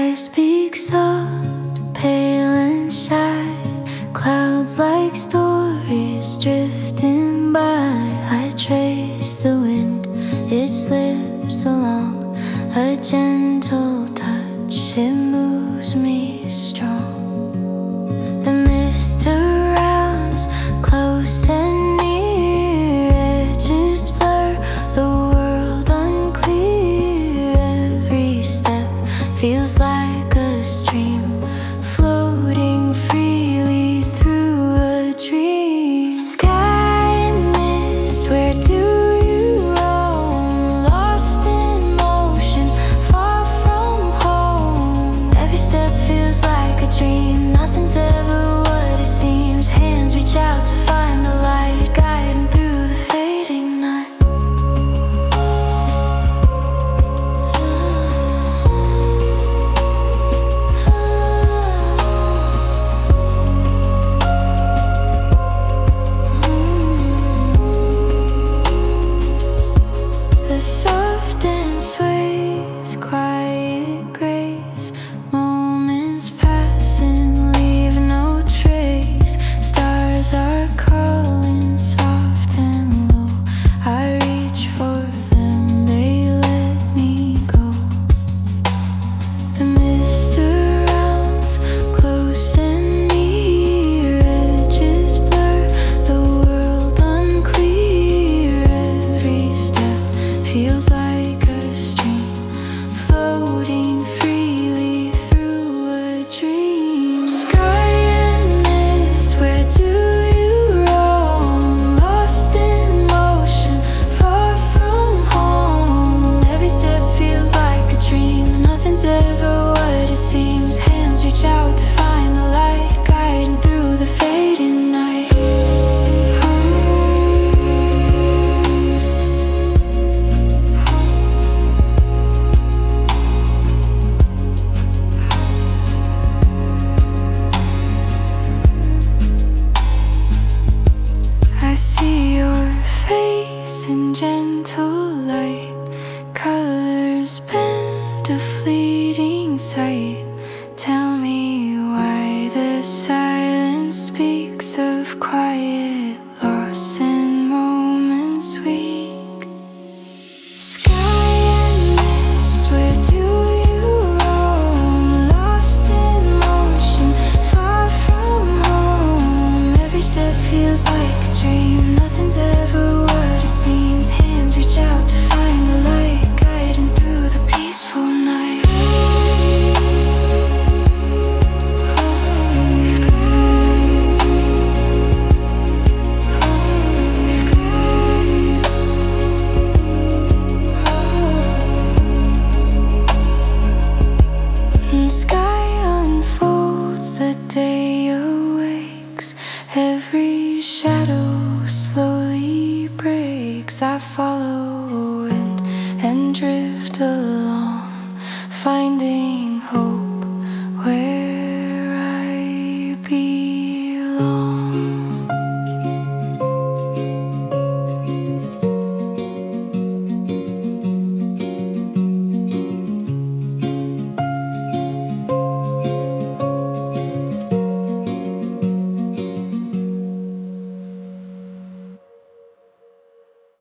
speak soft, pale and shy. Clouds like stories drifting by. I trace the wind, it slips along. A gentle touch, it moves me strong. The mist surrounds, close and near. Edges blur, the world unclear. Every step feels like a stream, floating freely through a dream. Sky and mist, where do you roam? Lost in motion, far from home. Every step feels like a dream, nothing's ever what it seems. Hands reach out to find the light, guiding through the fading night. The soft and sways, quiet grace. Moments passing, leave no trace. Stars are calling, soft and low. I reach for them, they let me go. The mist surrounds, close and near. Edges blur, the world unclear. Every step feels like a stream, floating freely through a dream. Sky and mist, where do you roam? Lost in motion, far from home. Every step feels like a dream, nothing's ever what it seems. Hands reach out to find the light, guiding through the fading night. I see your face in gentle light. Colors bend, a fleeting sight. Tell me why the silence speaks of quiet loss and moments weak. Sky and mist, where do you roam? Lost in motion, far from home. Every step feels like a dream, nothing's ever what it seems. Hands reach out to find the light, guiding through the peaceful night. Sky unfolds, the day awakes. Every shadow slowly breaks. I follow wind and drift along, finding